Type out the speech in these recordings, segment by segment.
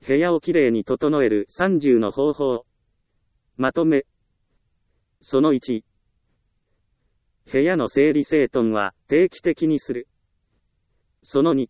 部屋をきれいに整える30の方法。まとめ。その1。部屋の整理整頓は定期的にする。その2。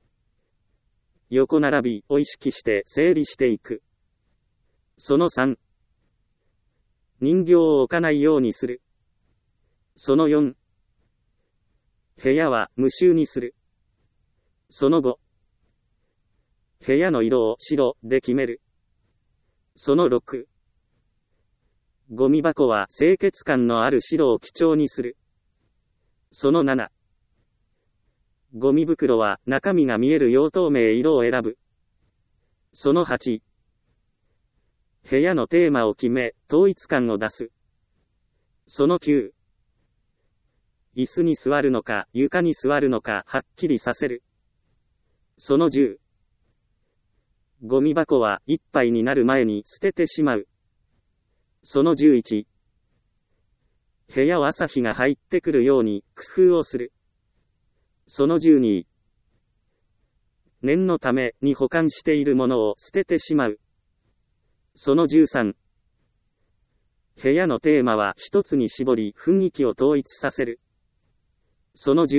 横並びを意識して整理していく。その3。人形を置かないようにする。その4。部屋は無臭にする。その5。部屋の色を白で決める。その6。ゴミ箱は清潔感のある白を基調にする。その7。ゴミ袋は中身が見える用透明色を選ぶ。その8。部屋のテーマを決め、統一感を出す。その9。椅子に座るのか、床に座るのか、はっきりさせる。その10。ゴミ箱はいっぱいになる前に捨ててしまう。その11。部屋を朝日が入ってくるように工夫をする。その12。念のために保管しているものを捨ててしまう。その13。部屋のテーマは一つに絞り雰囲気を統一させる。その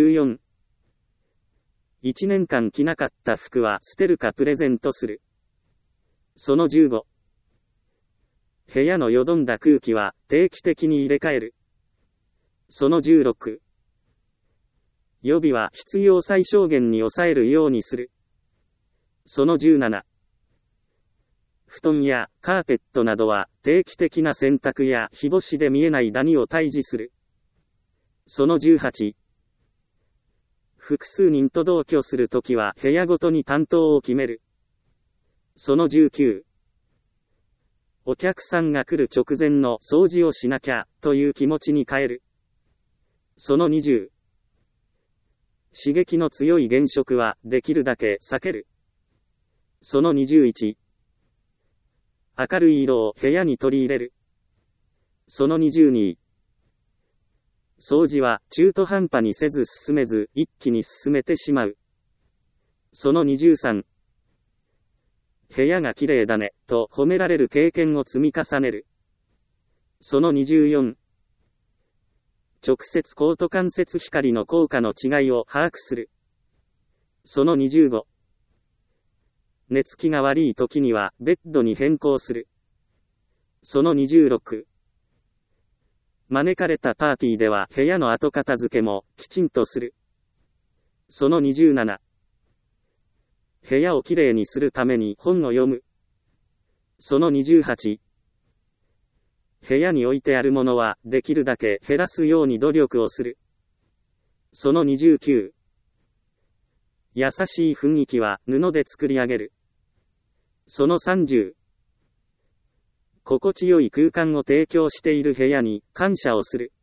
14。1年間着なかった服は捨てるかプレゼントする。その15。部屋のよどんだ空気は定期的に入れ替える。その16。予備は必要最小限に抑えるようにする。その17。布団やカーペットなどは定期的な洗濯や日干しで見えないダニを退治する。その18。複数人と同居するときは部屋ごとに担当を決める。その19。お客さんが来る直前の掃除をしなきゃという気持ちに変える。その20。刺激の強い原色はできるだけ避ける。その21。明るい色を部屋に取り入れる。その22。掃除は中途半端にせず進めず一気に進めてしまう。その23。部屋が綺麗だねと褒められる経験を積み重ねる。その24。直接光と間接光の効果の違いを把握する。その25。寝つきが悪い時にはベッドに変更する。その26。招かれたパーティーでは部屋の後片付けもきちんとする。その27。部屋をきれいにするために本を読む。その28。部屋に置いてあるものはできるだけ減らすように努力をする。その29。優しい雰囲気は布で作り上げる。その30。心地よい空間を提供している部屋に感謝をする。